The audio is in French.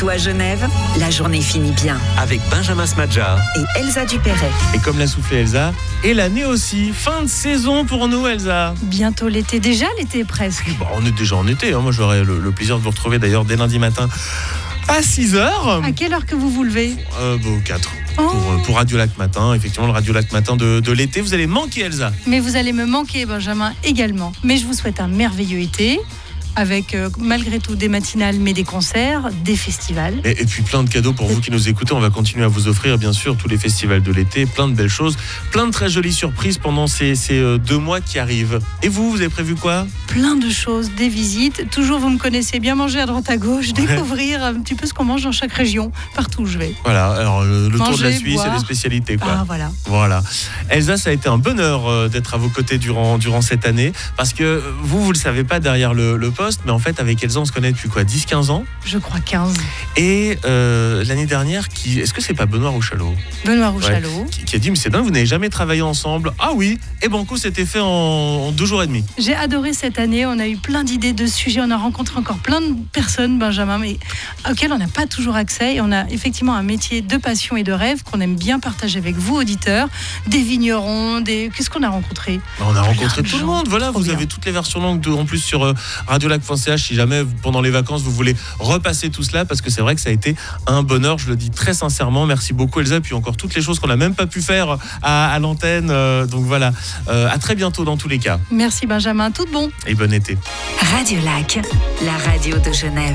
Bateau à Genève, la journée finit bien. Avec Benjamin Smadja Et Elsa Dupéret. Et comme l'a soufflé Elsa, et l'année aussi, fin de saison pour nous Elsa. Bientôt l'été, déjà l'été presque. Bon, on est déjà en été, moi j'aurai le plaisir de vous retrouver d'ailleurs dès lundi matin à 6h. À quelle heure que vous levez 4. Pour Radio Lac Matin, effectivement le Radio Lac Matin de l'été. Vous allez manquer Elsa. Mais vous allez me manquer Benjamin également. Mais je vous souhaite un merveilleux été. Avec malgré tout des matinales, mais des concerts, des festivals. Et puis plein de cadeaux pour vous qui nous écoutez. On va continuer à vous offrir bien sûr tous les festivals de l'été, plein de belles choses, plein de très jolies surprises pendant ces 2 mois qui arrivent. Et vous avez prévu quoi ? Plein de choses, des visites. Toujours, vous me connaissez, bien manger à droite à gauche, découvrir un petit peu ce qu'on mange dans chaque région, partout où je vais. Voilà, alors le Manger, tour de la Suisse boire. et les spécialités quoi. Ah Voilà. Elsa, ça a été un bonheur d'être à vos côtés durant cette année, parce que vous le savez pas derrière le poste, mais en fait avec Elsa on se connaît depuis quoi, 10-15 ans ? Je crois 15. Et l'année dernière, est-ce que c'est pas Benoît Rouchalot ? Benoît Rouchalot. Qui a dit mais c'est dingue, vous n'avez jamais travaillé ensemble. Ah oui, et banco c'était fait en 2 jours et demi. J'ai adoré cette année, on a eu plein d'idées de sujets, on a rencontré encore plein de personnes, Benjamin, mais auxquelles on n'a pas toujours accès. Et on a effectivement un métier de passion et de rêve qu'on aime bien partager avec vous, auditeurs. Des vignerons, qu'est-ce qu'on a rencontré ? On a rencontré Plein de tout le gens, monde. Voilà, trop vous bien. avez toutes les versions longues en plus sur radiolac.ch si jamais pendant les vacances vous voulez repasser tout cela, parce que c'est vrai que ça a été un bonheur, je le dis très sincèrement. Merci beaucoup Elsa, puis encore toutes les choses qu'on n'a même pas pu faire à l'antenne. Donc voilà, à très bientôt dans tous les cas. Merci Benjamin, tout bon. Et bon été. Radio Lac, la radio de Genève.